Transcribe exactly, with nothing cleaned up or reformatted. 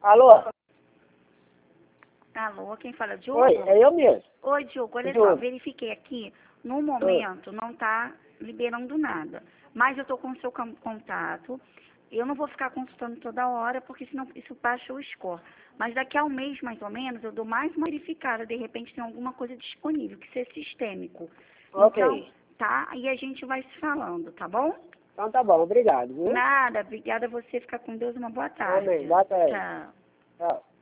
Alô? Alô, quem fala? Diogo? Oi, é eu mesmo. Oi, Diogo, olha Diogo. só, verifiquei aqui, no momento não está liberando nada, mas eu estou com o seu cam- contato, eu não vou ficar consultando toda hora, porque senão isso baixa o score, mas daqui a um mês, mais ou menos, eu dou mais uma verificada, de repente tem alguma coisa disponível, que seja sistêmico. Ok. Então, tá? E a gente vai se falando, tá bom? Então tá bom, obrigado, viu? Nada, obrigada a você, fica com Deus, uma boa tarde. Amém, boa tarde. Tchau. Tchau.